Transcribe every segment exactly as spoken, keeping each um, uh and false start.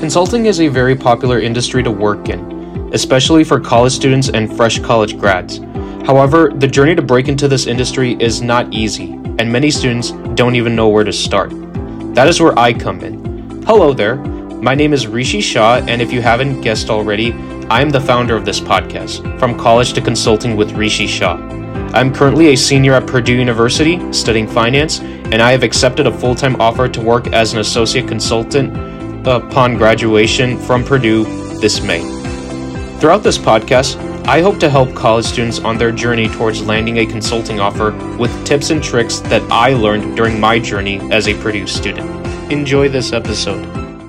Consulting is a very popular industry to work in, especially for college students and fresh college grads. However, the journey to break into this industry is not easy, and many students don't even know where to start. That is where I come in. Hello there, my name is Rishi Shah, and if you haven't guessed already, I am the founder of this podcast, From College to Consulting with Rishi Shah. I'm currently a senior at Purdue University studying finance, and I have accepted a full-time offer to work as an associate consultant upon graduation from Purdue this May. Throughout this podcast, I hope to help college students on their journey towards landing a consulting offer with tips and tricks that I learned during my journey as a Purdue student. Enjoy this episode.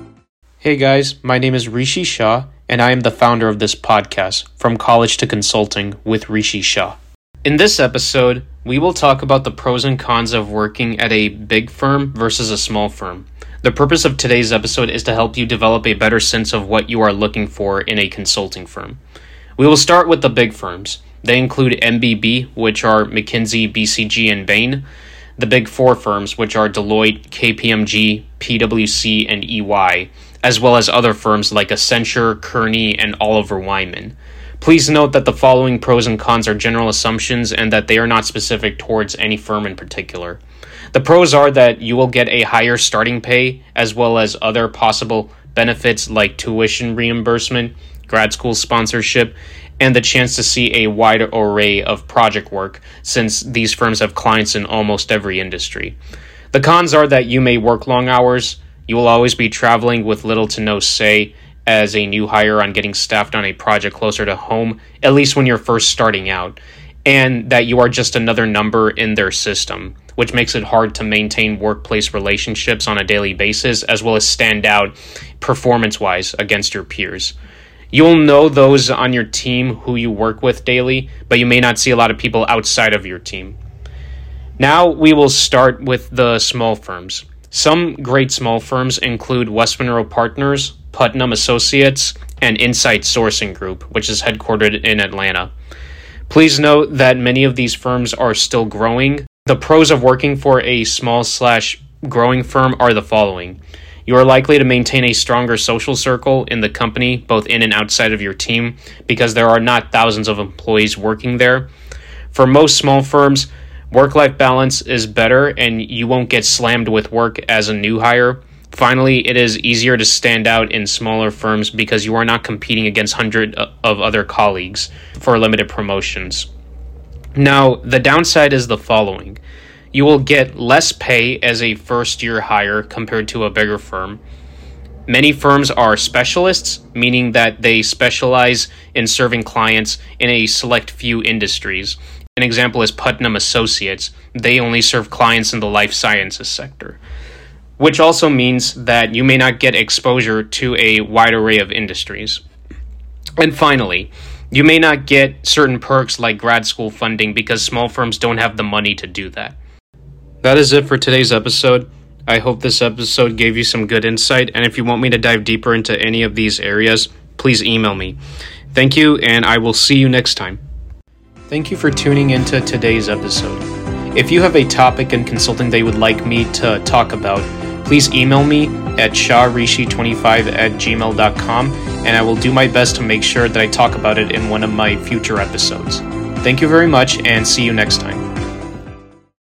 Hey guys, my name is Rishi Shah, and I am the founder of this podcast, From College to Consulting with Rishi Shah. In this episode, we will talk about the pros and cons of working at a big firm versus a small firm. The purpose of today's episode is to help you develop a better sense of what you are looking for in a consulting firm. We will start with the big firms. They include M B B, which are McKinsey, B C G, and Bain. The big four firms, which are Deloitte, K P M G, P W C, and E Y, as well as other firms like Accenture, Kearney, and Oliver Wyman. Please note that the following pros and cons are general assumptions and that they are not specific towards any firm in particular. The pros are that you will get a higher starting pay as well as other possible benefits like tuition reimbursement, grad school sponsorship, and the chance to see a wide array of project work since these firms have clients in almost every industry. The cons are that you may work long hours, you will always be traveling with little to no say as a new hire on getting staffed on a project closer to home, at least when you're first starting out, and that you are just another number in their system, which makes it hard to maintain workplace relationships on a daily basis, as well as stand out performance-wise against your peers. You'll know those on your team who you work with daily, but you may not see a lot of people outside of your team. Now we will start with the small firms. Some great small firms include West Monroe Partners, Putnam Associates, and Insight Sourcing Group, which is headquartered in Atlanta. Please note that many of these firms are still growing. The pros of working for a small slash growing firm are the following. You are likely to maintain a stronger social circle in the company, both in and outside of your team, because there are not thousands of employees working there. For most small firms, work-life balance is better and you won't get slammed with work as a new hire. Finally, it is easier to stand out in smaller firms because you are not competing against hundreds of other colleagues for limited promotions. Now, the downside is the following. You will get less pay as a first-year hire compared to a bigger firm. Many firms are specialists, meaning that they specialize in serving clients in a select few industries. An example is Putnam Associates. They only serve clients in the life sciences sector, which also means that you may not get exposure to a wide array of industries. And finally, you may not get certain perks like grad school funding because small firms don't have the money to do that. That is it for today's episode. I hope this episode gave you some good insight, and if you want me to dive deeper into any of these areas, please email me. Thank you, and I will see you next time. Thank you for tuning into today's episode. If you have a topic in consulting that you would like me to talk about, please email me at shahrishi twenty-five at gmail dot com, and I will do my best to make sure that I talk about it in one of my future episodes. Thank you very much, and see you next time.